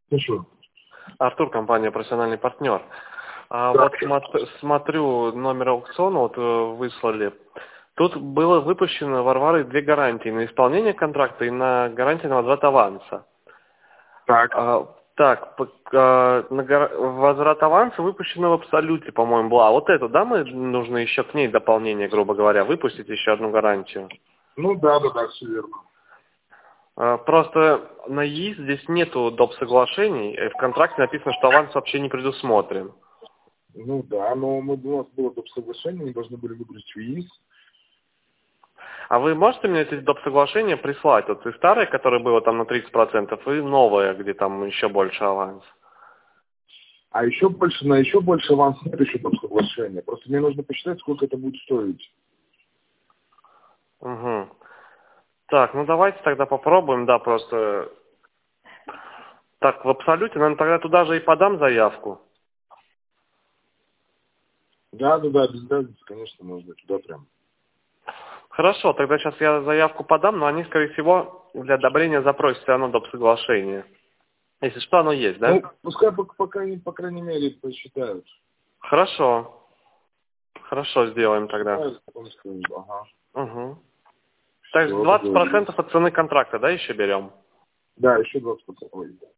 Слушаю. Артур, компания «Профессиональный партнер». Да. Вот смотрю номер аукциона, вот выслали. Тут было выпущено Варварой 2 гарантии на исполнение контракта и на гарантию на возврат аванса. Так. Возврат аванса выпущено в абсолюте, по-моему, была. А вот эту, да, мы нужно еще к ней дополнение, грубо говоря, выпустить еще одну гарантию. Ну да, все верно. Просто на ЕИС здесь нету доп. Соглашений, и в контракте написано, что аванс вообще не предусмотрен. Ну да, но у нас было доп. Соглашение, мы должны были выгрузить в ЕИС. А вы можете мне эти доп. Соглашения прислать? Вот и старое, которое было там на 30%, и новое, где там еще больше аванс. А еще больше аванс нет еще доп. Соглашения. Просто мне нужно посчитать, сколько это будет стоить. Угу. Так, ну давайте тогда попробуем, да, просто... Так, в абсолюте, наверное, тогда туда же и подам заявку. Да, без разницы, конечно, можно туда прям. Хорошо, тогда сейчас я заявку подам, но они, скорее всего, для одобрения запросят все равно доп. Соглашение. Если что, оно есть, да? Ну, пускай по крайней мере посчитают. Хорошо. Хорошо, сделаем тогда. Посчитают, потом скажу, ага. Угу. То есть Все, 20% от цены контракта, да, еще берем? да, еще 20%.